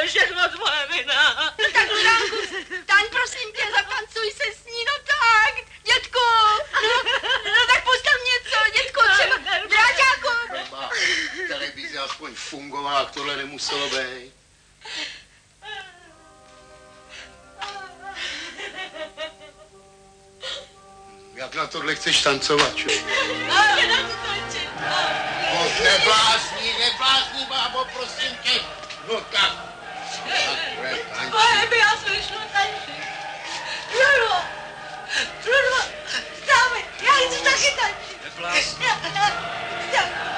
všechno tvoje vina. Tak, Ludánku, staň, prosím tě, zatancuj se s ní, no tak, dětku. No tak postav něco, dětku, třeba, Dráťáku. Mama, televize aspoň fungovala, tohle nemuselo být. Jak na tohle chceš tancovat, čo? Moc neblázni, bábo, prosím tě. No tak. Moje by já jsem šlo tančit. Trudo, vstávej, já chci taky tančit. Neblázni. Vstávej.